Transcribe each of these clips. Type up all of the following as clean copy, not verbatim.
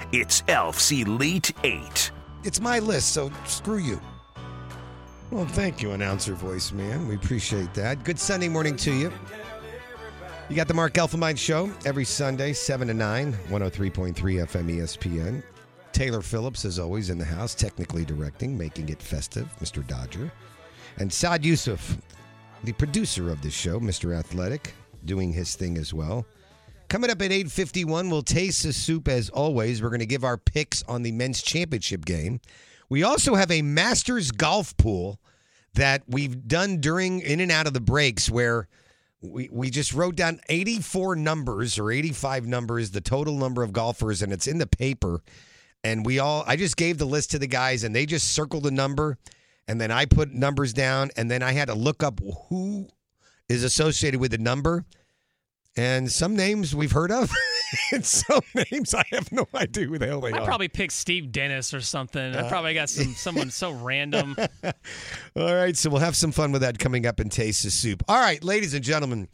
It's Elf's Elite Eight. It's my list, so screw you. Well, thank you, announcer voice man. We appreciate that. Good Sunday morning to you. You got the Mark Elfenbein Show every Sunday, 7 to 9, 103.3 FM ESPN. Taylor Phillips, as always, in the house, technically directing, making it festive, Mr. Dodger. And Saad Yusuf, the producer of this show, Mr. Athletic, doing his thing as well. Coming up at 8:51, we'll taste the soup as always. We're going to give our picks on the men's championship game. We also have a Masters golf pool that we've done in and out of the breaks where we just wrote down 84 numbers or 85 numbers, the total number of golfers, and it's in the paper. And I just gave the list to the guys, and they just circled a number, and then I put numbers down, and then I had to look up who is associated with the number. And some names we've heard of, and some names I have no idea who the hell they are. I probably picked Steve Dennis or something. I probably got someone so random. All right, so we'll have some fun with that coming up in Taste the Soup. All right, ladies and gentlemen,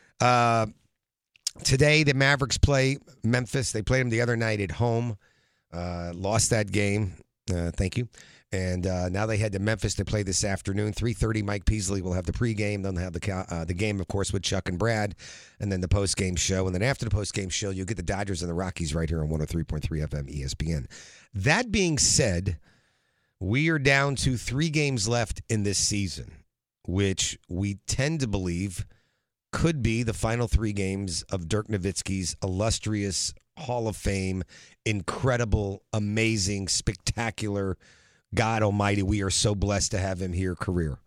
today the Mavericks play Memphis. They played them the other night at home, lost that game. Thank you. And now they head to Memphis to play this afternoon. 3:30, Mike Peasley will have the pregame. Then they'll have the game, of course, with Chuck and Brad, and then the postgame show. And then after the postgame show, you'll get the Dodgers and the Rockies right here on 103.3 FM ESPN. That being said, we are down to 3 games left in this season, which we tend to believe could be the final 3 games of Dirk Nowitzki's illustrious Hall of Fame, incredible, amazing, spectacular, God almighty, we are so blessed to have him here career.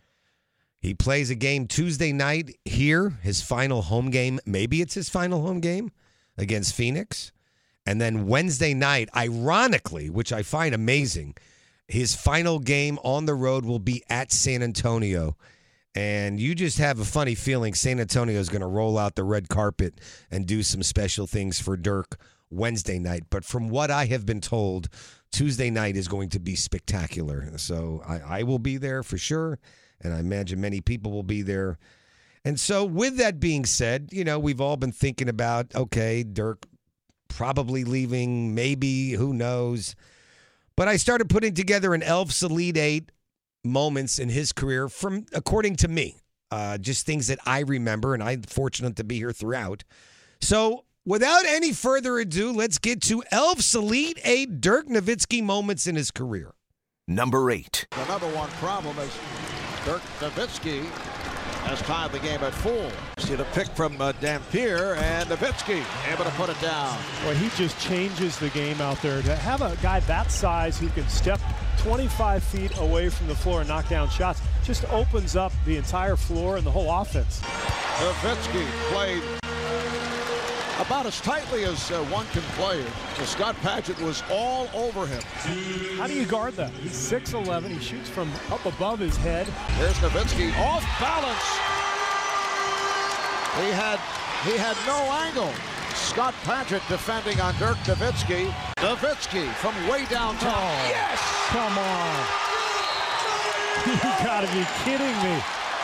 He plays a game Tuesday night here, his final home game. Maybe it's his final home game against Phoenix. And then Wednesday night, ironically, which I find amazing, his final game on the road will be at San Antonio. And you just have a funny feeling San Antonio is going to roll out the red carpet and do some special things for Dirk Wednesday night. But from what I have been told, Tuesday night is going to be spectacular. So I will be there for sure, and I imagine many people will be there. And so with that being said, we've all been thinking about, okay, Dirk probably leaving, maybe, who knows. But I started putting together an Elf's Elite 8 moments in his career from, according to me, just things that I remember, and I'm fortunate to be here throughout. So without any further ado, let's get to Elf's Elite 8 Dirk Nowitzki moments in his career. Number 8. The number one problem is Dirk Nowitzki has tied the game at 4. See the pick from Dampier, and Nowitzki able to put it down. Well, he just changes the game out there. To have a guy that size who can step 25 feet away from the floor and knock down shots just opens up the entire floor and the whole offense. Nowitzki played about as tightly as one can play. So Scott Padgett was all over him. How do you guard that? He's 6'11". He shoots from up above his head. Here's Nowitzki off balance. He had no angle. Scott Padgett defending on Dirk Nowitzki. Nowitzki from way downtown. Oh, yes! Come on. You gotta be kidding me.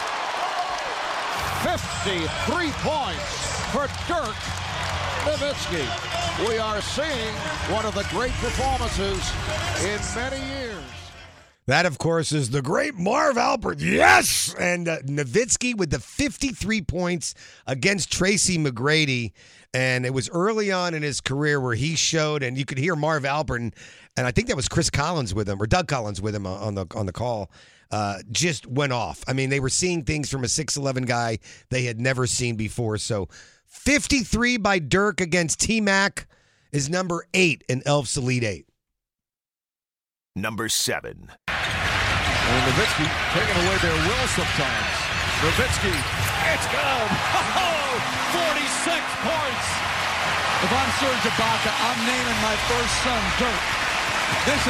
53 points for Dirk Nowitzki. We are seeing one of the great performances in many years. That, of course, is the great Marv Albert. Yes! And Nowitzki with the 53 points against Tracy McGrady. And it was early on in his career where he showed, and you could hear Marv Albert, and I think that was Chris Collins with him, or Doug Collins with him on the call, just went off. I mean, they were seeing things from a 6'11 guy they had never seen before. So 53 by Dirk against T-Mac is number 8 in Elf's Elite 8. Number 7. And Nowitzki taking away their will sometimes. Nowitzki, it's good. 46 points. If I'm Serge Ibaka, I'm naming my first son Dirk. This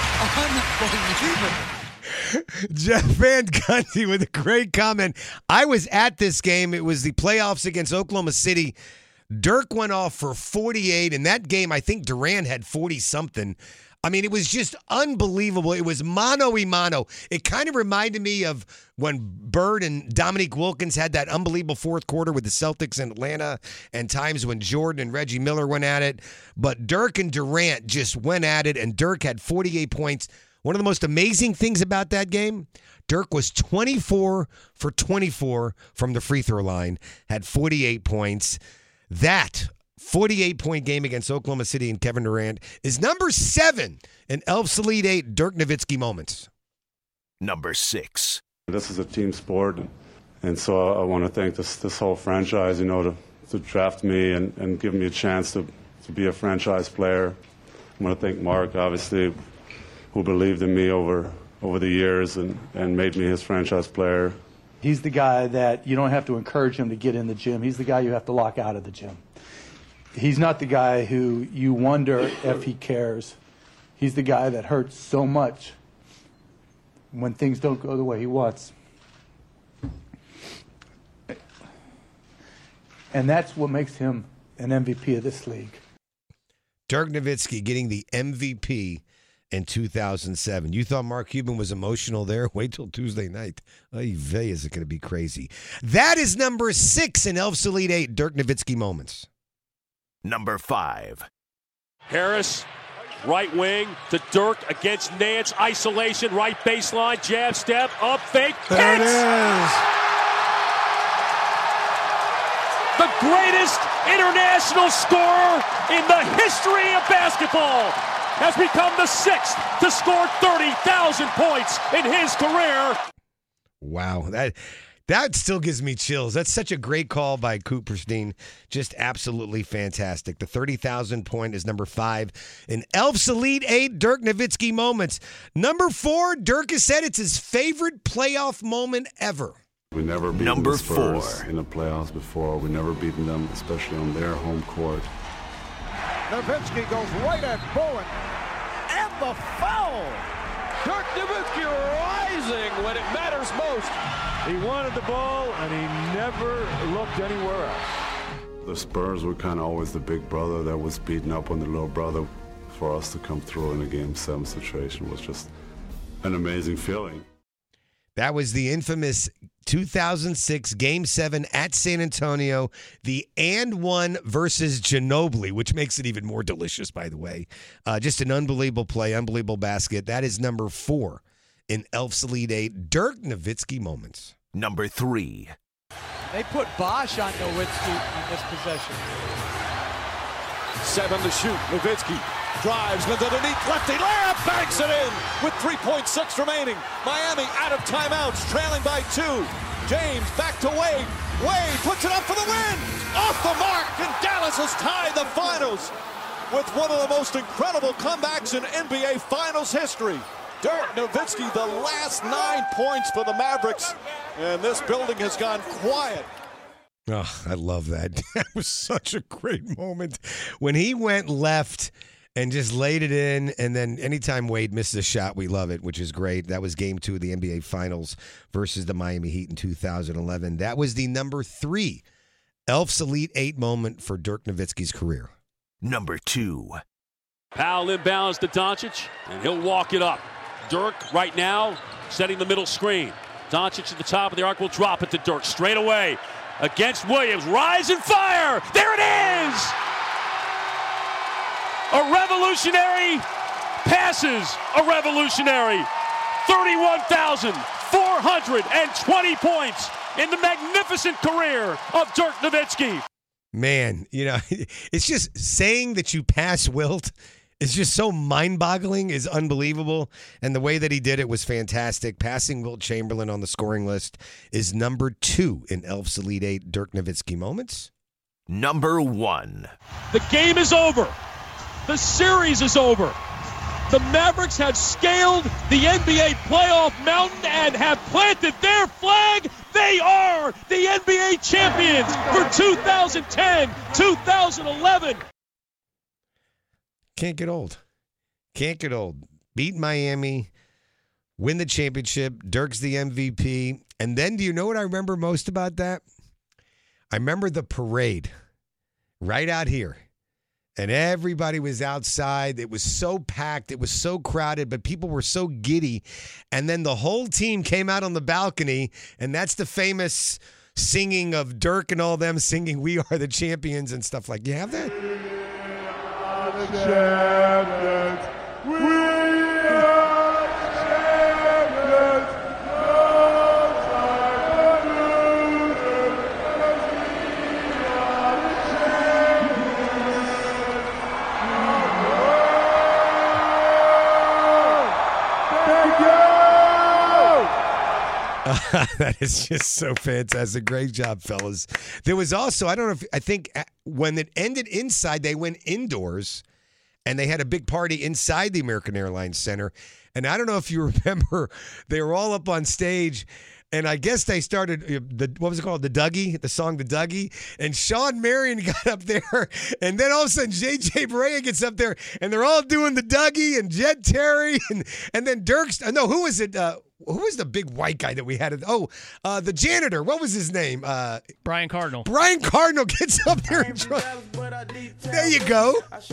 has been unbelievable. Jeff Van Gundy with a great comment. I was at this game. It was the playoffs against Oklahoma City. Dirk went off for 48. In that game, I think Durant had 40-something. I mean, it was just unbelievable. It was mano a mano. It kind of reminded me of when Bird and Dominique Wilkins had that unbelievable fourth quarter with the Celtics in Atlanta, and times when Jordan and Reggie Miller went at it. But Dirk and Durant just went at it, and Dirk had 48 points. One of the most amazing things about that game, Dirk was 24 for 24 from the free throw line, had 48 points. That 48-point game against Oklahoma City and Kevin Durant is number 7 in Elf's Elite 8 Dirk Nowitzki moments. Number 6. This is a team sport, and so I want to thank this whole franchise, to draft me and give me a chance to be a franchise player. I want to thank Mark, obviously, who believed in me over the years and made me his franchise player. He's the guy that you don't have to encourage him to get in the gym. He's the guy you have to lock out of the gym. He's not the guy who you wonder if he cares. He's the guy that hurts so much when things don't go the way he wants. And that's what makes him an MVP of this league. Dirk Nowitzki getting the MVP in 2007. You thought Mark Cuban was emotional there? Wait till Tuesday night. Ay vey, is it going to be crazy? That is number 6 in Elf's Elite 8 Dirk Nowitzki moments. Number 5. Harris, right wing to Dirk against Nance. Isolation, right baseline, jab, step, up, fake, hits! There it is. The greatest international scorer in the history of basketball has become the 6th to score 30,000 points in his career. Wow, that still gives me chills. That's such a great call by Cooperstein. Just absolutely fantastic. The 30,000 point is number 5 in Elf's Elite 8 Dirk Nowitzki moments. Number 4, Dirk has said it's his favorite playoff moment ever. We never beaten the Spurs in the playoffs before. We never beaten them, especially on their home court. Nowitzki goes right at Bowen. And the foul! Dirk Nowitzki rising when it matters most. He wanted the ball, and he never looked anywhere else. The Spurs were kind of always the big brother that was beating up on the little brother. For us to come through in a Game 7 situation was just an amazing feeling. That was the infamous 2006 Game 7 at San Antonio, the and one versus Ginobili, which makes it even more delicious, by the way. Just an unbelievable play, unbelievable basket. That is number 4 in Elf's Elite 8 Dirk Nowitzki moments. Number 3. They put Bosch on Nowitzki in this possession. 7 to shoot. Nowitzki drives underneath lefty layup, banks it in with 3.6 remaining. Miami out of timeouts, trailing by 2. James back to Wade. Wade puts it up for the win. Off the mark, and Dallas has tied the finals with one of the most incredible comebacks in NBA Finals history. Dirk Nowitzki, the last 9 points for the Mavericks, and this building has gone quiet. Oh, I love that. That was such a great moment when he went left and just laid it in. And then anytime Wade misses a shot, we love it, which is great. That was Game 2 of the NBA Finals versus the Miami Heat in 2011. That was the number 3 Elf's Elite 8 moment for Dirk Nowitzki's career. Number 2. Powell inbounds to Doncic, and he'll walk it up. Dirk right now setting the middle screen. Doncic at the top of the arc will drop it to Dirk straight away against Williams. Rise and fire! There it is! A revolutionary passes a revolutionary. 31,420 points in the magnificent career of Dirk Nowitzki. Man, it's just saying that you pass Wilt is just so mind-boggling, is unbelievable. And the way that he did it was fantastic. Passing Wilt Chamberlain on the scoring list is number 2 in Elf's Elite 8 Dirk Nowitzki moments. Number 1. The game is over. The series is over. The Mavericks have scaled the NBA playoff mountain and have planted their flag. They are the NBA champions for 2010-2011. Can't get old. Can't get old. Beat Miami, win the championship. Dirk's the MVP. And then do you know what I remember most about that? I remember the parade right out here And everybody was outside. It was so packed. It was so crowded, but people were so giddy. And then the whole team came out on the balcony, and that's the famous singing of Dirk and all them singing "We Are the Champions" and stuff like. You have that? That is just so fantastic. Great job, fellas. There was also, I think when it ended inside, they went indoors and they had a big party inside the American Airlines Center. And I don't know if you remember, they were all up on stage. And I guess they started, what was it called? The Dougie, the song The Dougie. And Shawn Marion got up there. And then all of a sudden, J.J. Barea gets up there. And they're all doing The Dougie and Jet Terry. And then Dirk's, no, who was it? Who was the big white guy that we had? The janitor. What was his name? Brian Cardinal. Brian Cardinal gets up there and there you go.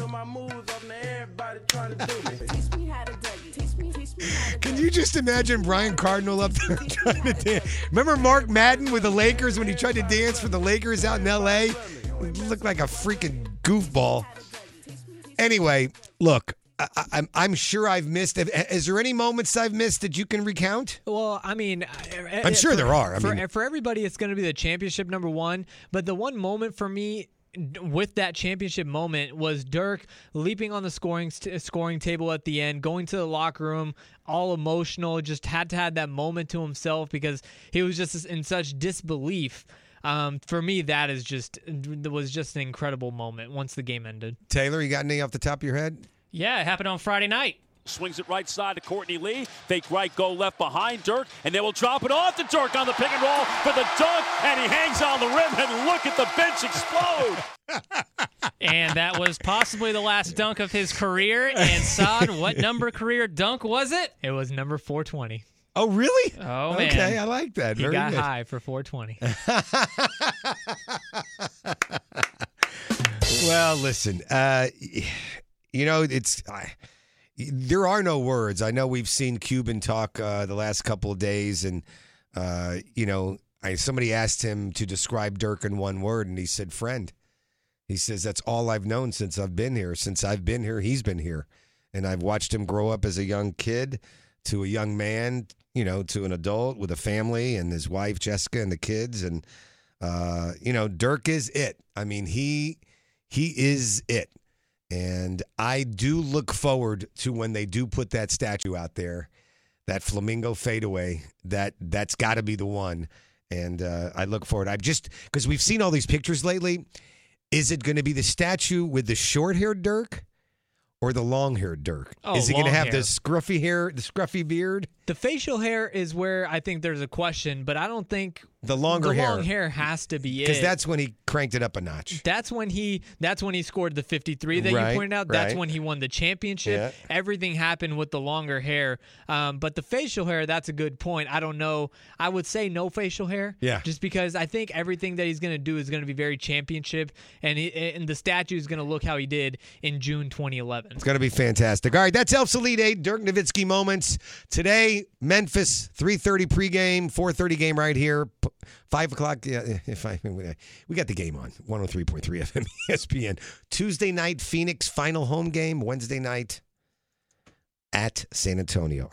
Can you just imagine Brian Cardinal up there trying to dance? Remember Mark Madden with the Lakers when he tried to dance for the Lakers out in L.A.? He looked like a freaking goofball. Anyway, look. I'm sure I've missed. Is there any moments I've missed that you can recount? Well, I mean, I'm sure there are. For everybody, it's going to be the championship number one. But the one moment for me with that championship moment was Dirk leaping on the scoring table at the end, going to the locker room, all emotional, just had to have that moment to himself because he was just in such disbelief. For me, that was just an incredible moment once the game ended. Taylor, you got any off the top of your head? Yeah, it happened on Friday night. Swings it right side to Courtney Lee. Fake right, go left behind Dirk, and they will drop it off to Dirk on the pick and roll for the dunk, and he hangs on the rim, and look at the bench explode. And that was possibly the last dunk of his career. And Saad, what number career dunk was it? It was number 420. Oh, really? Oh, man. Okay, I like that. He Very got good. high for 420. Well, listen, there are no words. I know we've seen Cuban talk the last couple of days, and, somebody asked him to describe Dirk in one word, and he said friend. He says, that's all I've known since I've been here. Since I've been here, he's been here. And I've watched him grow up as a young kid to a young man, to an adult with a family and his wife, Jessica, and the kids. And, Dirk is it. I mean, he is it. And I do look forward to when they do put that statue out there, that flamingo fadeaway. That's got to be the one. And I look forward. Because we've seen all these pictures lately. Is it going to be the statue with the short-haired Dirk or the long-haired Dirk? Oh, is he going to have hair. the scruffy hair, the scruffy beard? The facial hair is where I think there's a question, but I don't think the long hair has to be it. Because that's when he cranked it up a notch. That's when he scored the 53 that you pointed out. That's when he won the championship. Yeah. Everything happened with the longer hair. But the facial hair, that's a good point. I don't know. I would say no facial hair. Yeah. Just because I think everything that he's going to do is going to be very championship, and the statue is going to look how he did in June 2011. It's going to be fantastic. All right, that's Elf's Elite 8, Dirk Nowitzki moments. Today, Memphis, 3:30 pregame, 4:30 game right here. 5 o'clock, we got the game on, 103.3 FM ESPN. Tuesday night, Phoenix final home game. Wednesday night at San Antonio.